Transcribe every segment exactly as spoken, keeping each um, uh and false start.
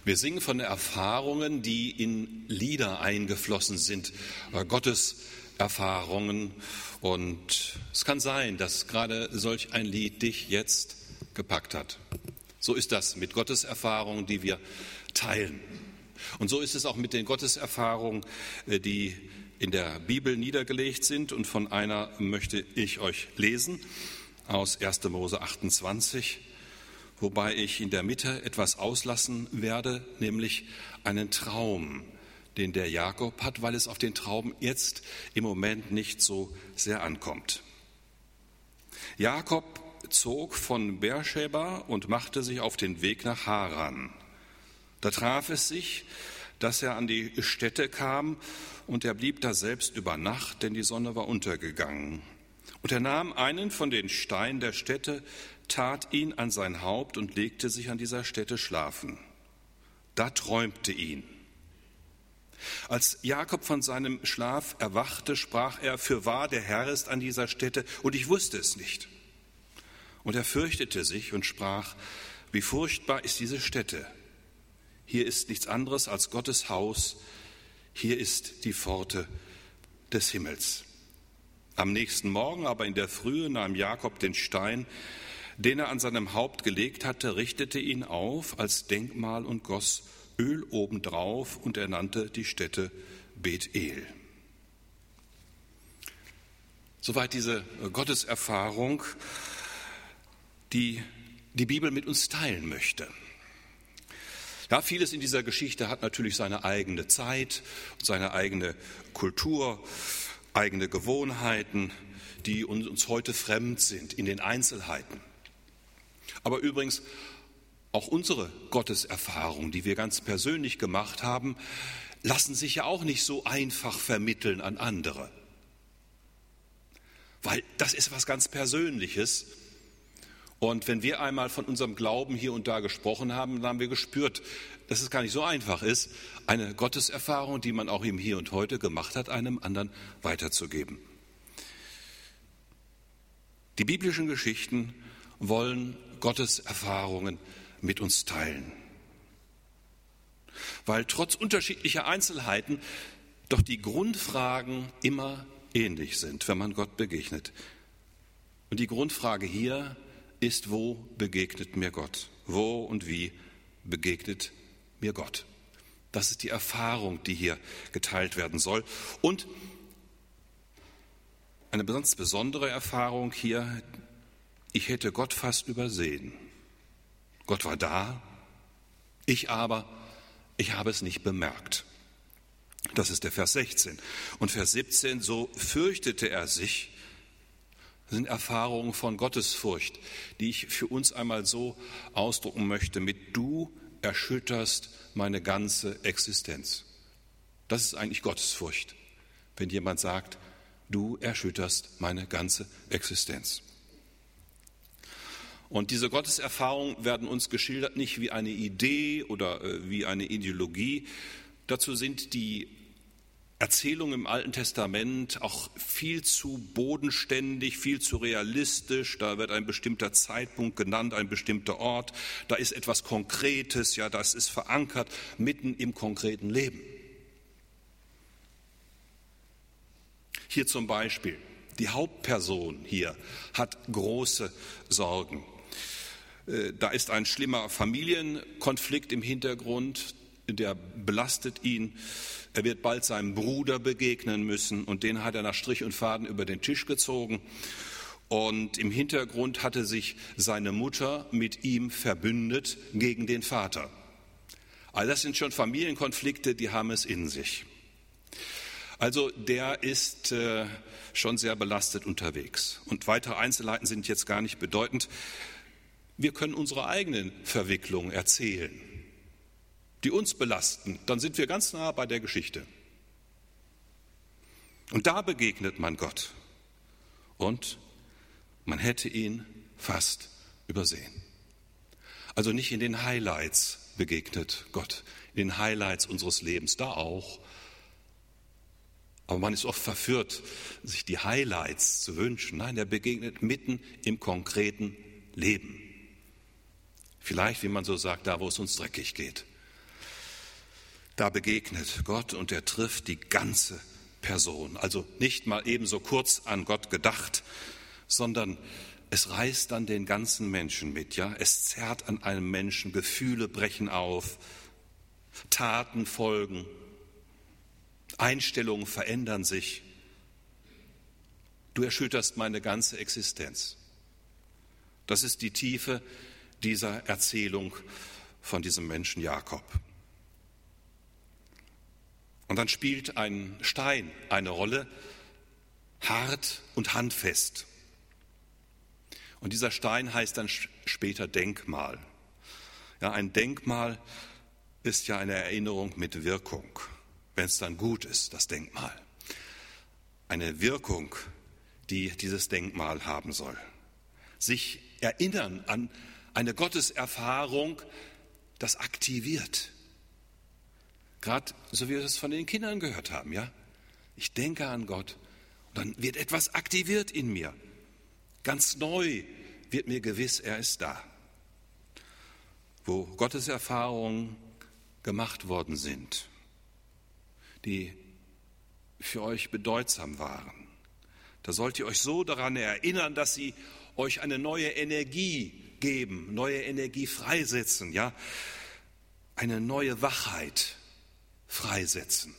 Wir singen von Erfahrungen, die in Lieder eingeflossen sind, Gottes Erfahrungen. Und es kann sein, dass gerade solch ein Lied dich jetzt gepackt hat. So ist das mit Gottes Erfahrungen, die wir teilen. Und so ist es auch mit den Gotteserfahrungen, die in der Bibel niedergelegt sind. Und von einer möchte ich euch lesen aus erster Mose achtundzwanzig, wobei ich in der Mitte etwas auslassen werde, nämlich einen Traum, den der Jakob hat, weil es auf den Traum jetzt im Moment nicht so sehr ankommt. Jakob zog von Beersheba und machte sich auf den Weg nach Haran. Da traf es sich, dass er an die Stätte kam, und er blieb da selbst über Nacht, denn die Sonne war untergegangen. Und er nahm einen von den Steinen der Stätte, tat ihn an sein Haupt und legte sich an dieser Stätte schlafen. Da träumte ihn. Als Jakob von seinem Schlaf erwachte, sprach er: Fürwahr, der Herr ist an dieser Stätte, und ich wusste es nicht. Und er fürchtete sich und sprach: Wie furchtbar ist diese Stätte! Hier ist nichts anderes als Gottes Haus, hier ist die Pforte des Himmels. Am nächsten Morgen aber in der Frühe nahm Jakob den Stein, den er an seinem Haupt gelegt hatte, richtete ihn auf als Denkmal und goss Öl obendrauf, und er nannte die Stätte Bethel. Soweit diese Gotteserfahrung, die die Bibel mit uns teilen möchte. Ja, vieles in dieser Geschichte hat natürlich seine eigene Zeit, seine eigene Kultur, eigene Gewohnheiten, die uns heute fremd sind in den Einzelheiten. Aber übrigens auch unsere Gotteserfahrungen, die wir ganz persönlich gemacht haben, lassen sich ja auch nicht so einfach vermitteln an andere. Weil das ist was ganz Persönliches. Und wenn wir einmal von unserem Glauben hier und da gesprochen haben, dann haben wir gespürt, dass es gar nicht so einfach ist, eine Gotteserfahrung, die man auch im Hier und Heute gemacht hat, einem anderen weiterzugeben. Die biblischen Geschichten wollen Gotteserfahrungen mit uns teilen. Weil trotz unterschiedlicher Einzelheiten doch die Grundfragen immer ähnlich sind, wenn man Gott begegnet. Und die Grundfrage hier ist: Wo begegnet mir Gott? Wo und wie begegnet mir Gott? Das ist die Erfahrung, die hier geteilt werden soll. Und eine ganz besondere Erfahrung hier: Ich hätte Gott fast übersehen. Gott war da, ich aber, ich habe es nicht bemerkt. Das ist der Vers sechzehn. Und Vers siebzehn: So fürchtete er sich. Das sind Erfahrungen von Gottesfurcht, die ich für uns einmal so ausdrucken möchte mit: Du erschütterst meine ganze Existenz. Das ist eigentlich Gottesfurcht, wenn jemand sagt: Du erschütterst meine ganze Existenz. Und diese Gotteserfahrungen werden uns geschildert nicht wie eine Idee oder äh, wie eine Ideologie. Dazu sind die Erzählungen im Alten Testament auch viel zu bodenständig, viel zu realistisch. Da wird ein bestimmter Zeitpunkt genannt, ein bestimmter Ort. Da ist etwas Konkretes, ja, das ist verankert mitten im konkreten Leben. Hier zum Beispiel, die Hauptperson hier hat große Sorgen. Da ist ein schlimmer Familienkonflikt im Hintergrund, der belastet ihn. Er wird bald seinem Bruder begegnen müssen, und den hat er nach Strich und Faden über den Tisch gezogen. Und im Hintergrund hatte sich seine Mutter mit ihm verbündet gegen den Vater. Also das sind schon Familienkonflikte, die haben es in sich. Also der ist äh, schon sehr belastet unterwegs. Und weitere Einzelheiten sind jetzt gar nicht bedeutend. Wir können unsere eigenen Verwicklungen erzählen, die uns belasten. Dann sind wir ganz nah bei der Geschichte. Und da begegnet man Gott. Und man hätte ihn fast übersehen. Also nicht in den Highlights begegnet Gott, in den Highlights unseres Lebens, da auch. Aber man ist oft verführt, sich die Highlights zu wünschen. Nein, er begegnet mitten im konkreten Leben. Vielleicht, wie man so sagt, da, wo es uns dreckig geht. da begegnet Gott und er trifft die ganze Person. Also nicht mal ebenso kurz an Gott gedacht, sondern es reißt dann den ganzen Menschen mit. Ja? Es zerrt an einem Menschen, Gefühle brechen auf, Taten folgen, Einstellungen verändern sich. Du erschütterst meine ganze Existenz. Das ist die Tiefe dieser Erzählung von diesem Menschen Jakob. Und dann spielt ein Stein eine Rolle, hart und handfest. Und dieser Stein heißt dann später Denkmal. Ja, ein Denkmal ist ja eine Erinnerung mit Wirkung, wenn es dann gut ist, das Denkmal. Eine Wirkung, die dieses Denkmal haben soll. Sich erinnern an eine Gotteserfahrung, das aktiviert. Gerade so wie wir es von den Kindern gehört haben, ja? Ich denke an Gott und dann wird etwas aktiviert in mir. Ganz neu wird mir gewiss, er ist da. Wo Gotteserfahrungen gemacht worden sind, die für euch bedeutsam waren, da sollt ihr euch so daran erinnern, dass sie euch eine neue Energie geben, neue Energie freisetzen, ja, eine neue Wachheit freisetzen.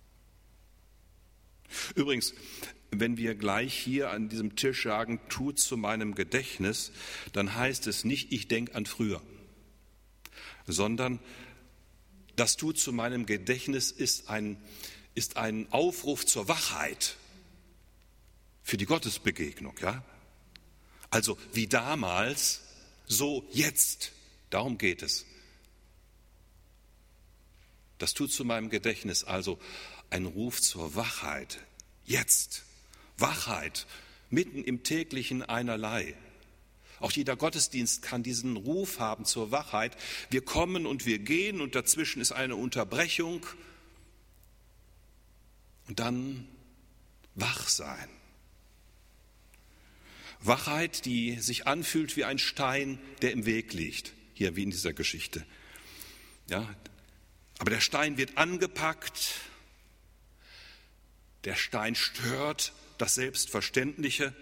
Übrigens, wenn wir gleich hier an diesem Tisch sagen, tut zu meinem Gedächtnis, dann heißt es nicht, ich denke an früher, sondern das tut zu meinem Gedächtnis ist ein, ist ein Aufruf zur Wachheit für die Gottesbegegnung, ja? Also wie damals, so jetzt. Darum geht es. Das tut zu meinem Gedächtnis also ein Ruf zur Wachheit. Jetzt. Wachheit. Mitten im täglichen Einerlei. Auch jeder Gottesdienst kann diesen Ruf haben zur Wachheit. Wir kommen und wir gehen und dazwischen ist eine Unterbrechung. Und dann wach sein. Wachheit, die sich anfühlt wie ein Stein, der im Weg liegt, hier wie in dieser Geschichte. Ja, aber der Stein wird angepackt, der Stein stört das Selbstverständliche.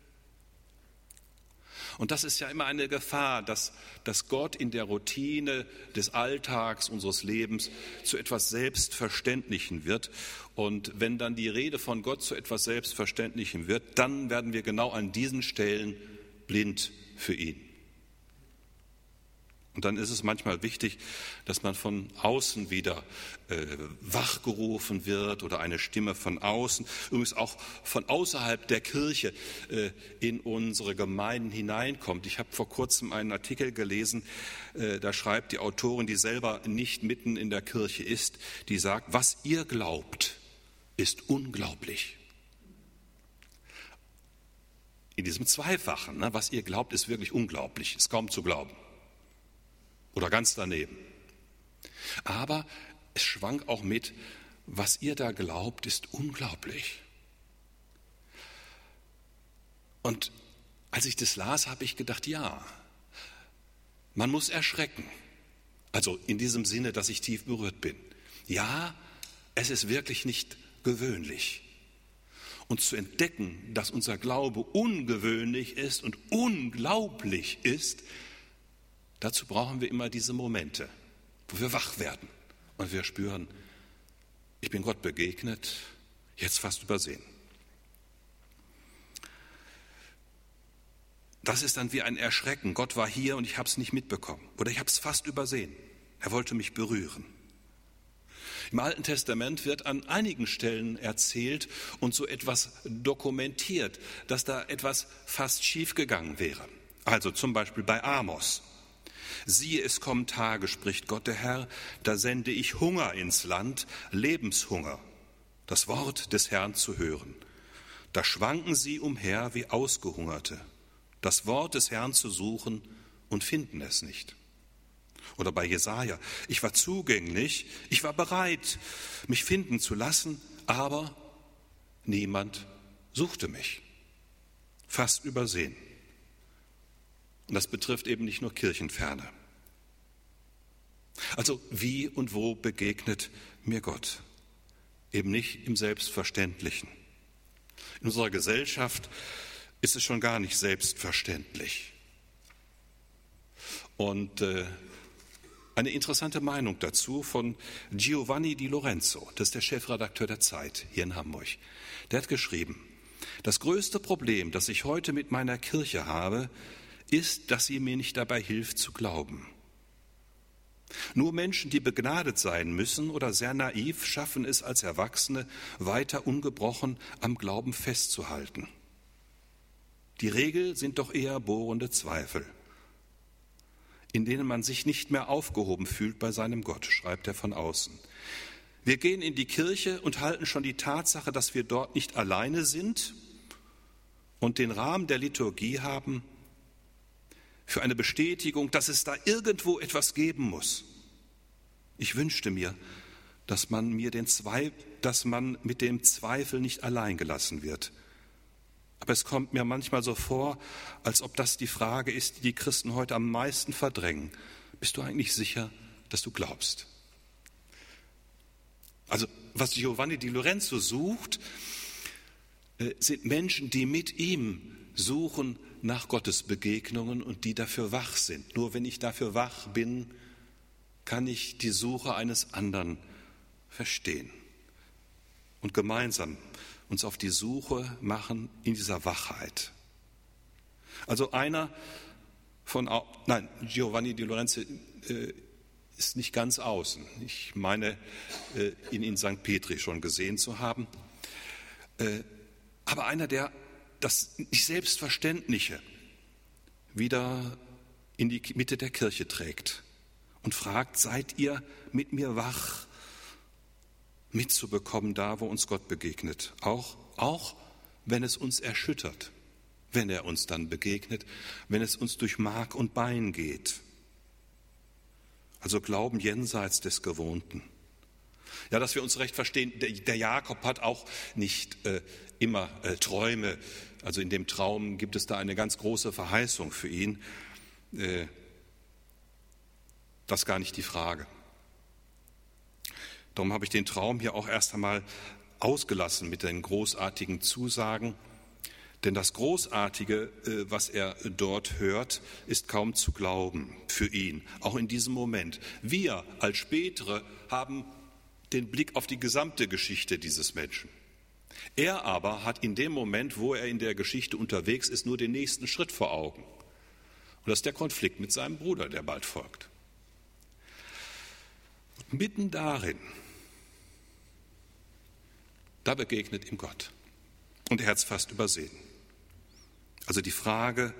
Und das ist ja immer eine Gefahr, dass, dass Gott in der Routine des Alltags unseres Lebens zu etwas Selbstverständlichem wird. Und wenn dann die Rede von Gott zu etwas Selbstverständlichem wird, dann werden wir genau an diesen Stellen blind für ihn. Und dann ist es manchmal wichtig, dass man von außen wieder äh, wachgerufen wird oder eine Stimme von außen, übrigens auch von außerhalb der Kirche äh, in unsere Gemeinden hineinkommt. Ich habe vor kurzem einen Artikel gelesen, äh, da schreibt die Autorin, die selber nicht mitten in der Kirche ist, die sagt, was ihr glaubt, ist unglaublich. In diesem Zweifachen, ne, was ihr glaubt, ist wirklich unglaublich, ist kaum zu glauben. Oder ganz daneben. Aber es schwang auch mit, was ihr da glaubt, ist unglaublich. Und als ich das las, habe ich gedacht, ja, man muss erschrecken. Also in diesem Sinne, dass ich tief berührt bin. Ja, es ist wirklich nicht gewöhnlich. Und zu entdecken, dass unser Glaube ungewöhnlich ist und unglaublich ist, dazu brauchen wir immer diese Momente, wo wir wach werden und wir spüren, ich bin Gott begegnet, jetzt fast übersehen. Das ist dann wie ein Erschrecken. Gott war hier und ich habe es nicht mitbekommen oder ich habe es fast übersehen. Er wollte mich berühren. Im Alten Testament wird an einigen Stellen erzählt und so etwas dokumentiert, dass da etwas fast schiefgegangen wäre. Also zum Beispiel bei Amos. Siehe, es kommen Tage, spricht Gott der Herr, da sende ich Hunger ins Land, Lebenshunger, das Wort des Herrn zu hören. Da schwanken sie umher wie Ausgehungerte, das Wort des Herrn zu suchen und finden es nicht. Oder bei Jesaja, ich war zugänglich, ich war bereit, mich finden zu lassen, aber niemand suchte mich. Fast übersehen. Und das betrifft eben nicht nur Kirchenferne. Also wie und wo begegnet mir Gott? Eben nicht im Selbstverständlichen. In unserer Gesellschaft ist es schon gar nicht selbstverständlich. Und äh, eine interessante Meinung dazu von Giovanni Di Lorenzo, das ist der Chefredakteur der Zeit hier in Hamburg. Der hat geschrieben: Das größte Problem, das ich heute mit meiner Kirche habe, ist, dass sie mir nicht dabei hilft zu glauben. Nur Menschen, die begnadet sein müssen oder sehr naiv, schaffen es als Erwachsene, weiter ungebrochen am Glauben festzuhalten. Die Regel sind doch eher bohrende Zweifel, in denen man sich nicht mehr aufgehoben fühlt bei seinem Gott, schreibt er von außen. Wir gehen in die Kirche und halten schon die Tatsache, dass wir dort nicht alleine sind und den Rahmen der Liturgie haben, für eine Bestätigung, dass es da irgendwo etwas geben muss. Ich wünschte mir, dass man, mir den Zweifel, dass man mit dem Zweifel nicht allein gelassen wird. Aber es kommt mir manchmal so vor, als ob das die Frage ist, die die Christen heute am meisten verdrängen. Bist du eigentlich sicher, dass du glaubst? Also was Giovanni Di Lorenzo sucht, sind Menschen, die mit ihm suchen nach Gottes Begegnungen und die dafür wach sind. Nur wenn ich dafür wach bin, kann ich die Suche eines anderen verstehen und gemeinsam uns auf die Suche machen in dieser Wachheit. Also einer von, nein, Giovanni Di Lorenzo äh, ist nicht ganz außen. Ich meine, äh, ihn in Sankt Petri schon gesehen zu haben. Äh, aber einer, der das nicht Selbstverständliche wieder in die Mitte der Kirche trägt und fragt: Seid ihr mit mir wach, mitzubekommen da, wo uns Gott begegnet? Auch, auch wenn es uns erschüttert, wenn er uns dann begegnet, wenn es uns durch Mark und Bein geht. Also Glauben jenseits des Gewohnten. Ja, dass wir uns recht verstehen, der, der Jakob hat auch nicht äh, immer äh, Träume. Also in dem Traum gibt es da eine ganz große Verheißung für ihn. Äh, das ist gar nicht die Frage. Darum habe ich den Traum hier auch erst einmal ausgelassen mit den großartigen Zusagen. Denn das Großartige, äh, was er dort hört, ist kaum zu glauben für ihn, auch in diesem Moment. Wir als Spätere haben den Blick auf die gesamte Geschichte dieses Menschen. Er aber hat in dem Moment, wo er in der Geschichte unterwegs ist, nur den nächsten Schritt vor Augen. Und das ist der Konflikt mit seinem Bruder, der bald folgt. Und mitten darin, da begegnet ihm Gott. Und er hat es fast übersehen. Also die Frage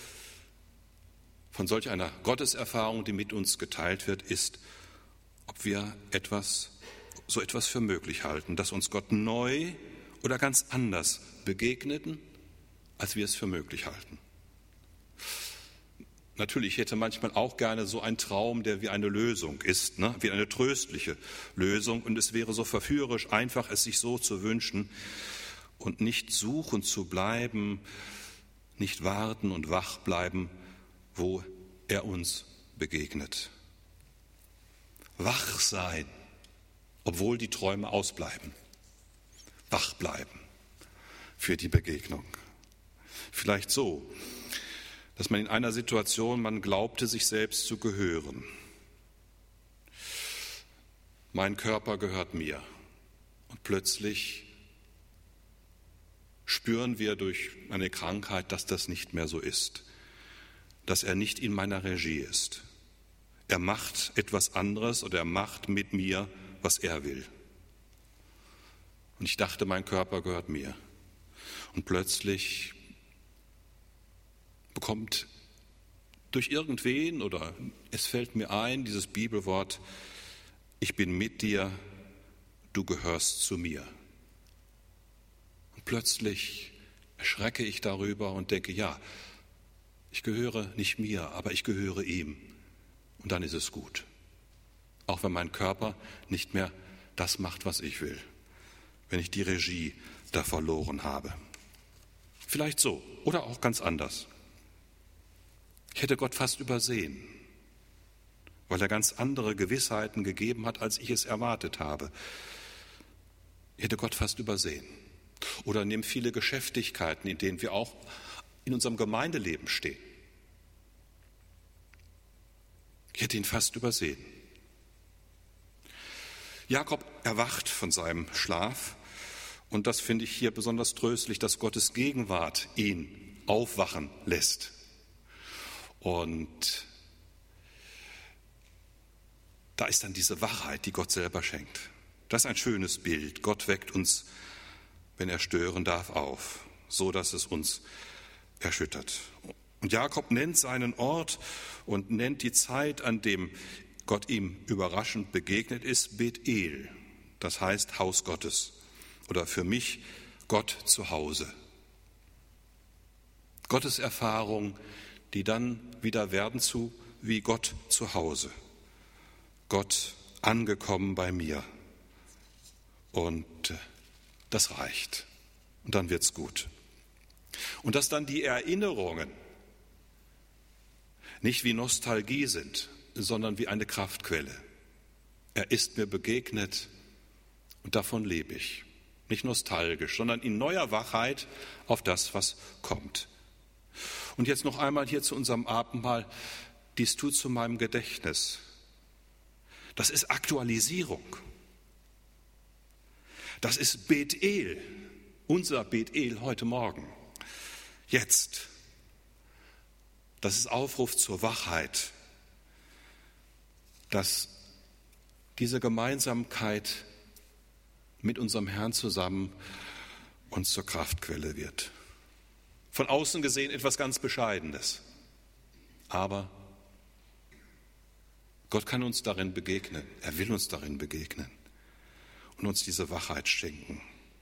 von solch einer Gotteserfahrung, die mit uns geteilt wird, ist, ob wir etwas, so etwas für möglich halten, dass uns Gott neu oder ganz anders begegneten, als wir es für möglich halten. Natürlich, ich hätte manchmal auch gerne so einen Traum, der wie eine Lösung ist, ne? Wie eine tröstliche Lösung. Und es wäre so verführerisch einfach, es sich so zu wünschen und nicht suchen zu bleiben, nicht warten und wach bleiben, wo er uns begegnet. Wach sein, obwohl die Träume ausbleiben. Wach bleiben für die Begegnung. Vielleicht so, dass man in einer Situation, man glaubte, sich selbst zu gehören. Mein Körper gehört mir. Und plötzlich spüren wir durch eine Krankheit, dass das nicht mehr so ist, dass er nicht in meiner Regie ist. Er macht etwas anderes oder er macht mit mir, was er will. Und ich dachte, mein Körper gehört mir. Und plötzlich bekommt durch irgendwen oder es fällt mir ein, dieses Bibelwort: Ich bin mit dir, du gehörst zu mir. Und plötzlich erschrecke ich darüber und denke, ja, ich gehöre nicht mir, aber ich gehöre ihm. Und dann ist es gut. Auch wenn mein Körper nicht mehr das macht, was ich will. Wenn ich die Regie da verloren habe. Vielleicht so oder auch ganz anders. Ich hätte Gott fast übersehen. weil er ganz andere Gewissheiten gegeben hat, als ich es erwartet habe. Ich hätte Gott fast übersehen. Oder nimm viele Geschäftigkeiten, in denen wir auch in unserem Gemeindeleben stehen. Ich hätte ihn fast übersehen. Jakob erwacht von seinem Schlaf und das finde ich hier besonders tröstlich, dass Gottes Gegenwart ihn aufwachen lässt. Und da ist dann diese Wachheit, die Gott selber schenkt. Das ist ein schönes Bild. Gott weckt uns, wenn er stören darf, auf, so dass es uns erschüttert. Und Jakob nennt seinen Ort und nennt die Zeit, an dem Gott ihm überraschend begegnet ist, Bethel, das heißt Haus Gottes oder für mich Gott zu Hause. Gottes Erfahrung, die dann wieder werden zu wie Gott zu Hause. Gott angekommen bei mir. Und das reicht. Und dann wird's gut. Und dass dann die Erinnerungen nicht wie Nostalgie sind, sondern wie eine Kraftquelle. Er ist mir begegnet und davon lebe ich. Nicht nostalgisch, sondern in neuer Wachheit auf das, was kommt. Und jetzt noch einmal hier zu unserem Abendmahl. Dies tut zu meinem Gedächtnis. Das ist Aktualisierung. Das ist Bethel, unser Bethel heute Morgen. Jetzt. Das ist Aufruf zur Wachheit, dass diese Gemeinsamkeit mit unserem Herrn zusammen uns zur Kraftquelle wird. Von außen gesehen etwas ganz Bescheidenes, aber Gott kann uns darin begegnen, er will uns darin begegnen und uns diese Wachheit schenken.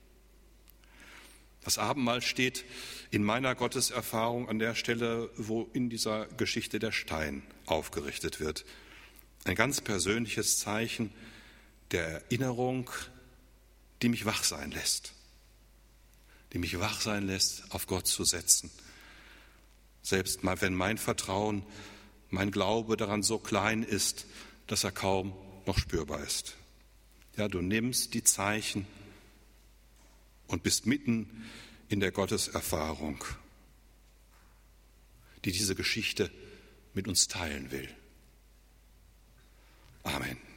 Das Abendmahl steht in meiner Gotteserfahrung an der Stelle, wo in dieser Geschichte der Stein aufgerichtet wird. Ein ganz persönliches Zeichen der Erinnerung, die mich wach sein lässt. Die mich wach sein lässt, auf Gott zu setzen. Selbst mal, wenn mein Vertrauen, mein Glaube daran so klein ist, dass er kaum noch spürbar ist. Ja, du nimmst die Zeichen und bist mitten in der Gotteserfahrung, die diese Geschichte mit uns teilen will. Amen.